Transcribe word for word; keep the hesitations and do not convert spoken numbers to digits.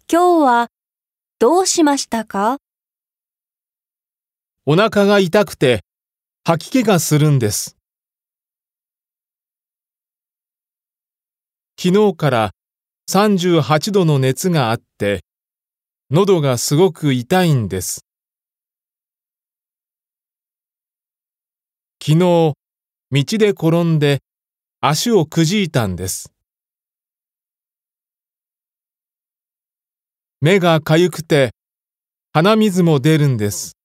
今日はどうしましたか？ お腹が痛くて吐き気がするんです。昨日からさんじゅうはちどの熱があって、喉がすごく痛いんです。昨日、道で転んで足をくじいたんです。目がかゆくて鼻水も出るんです。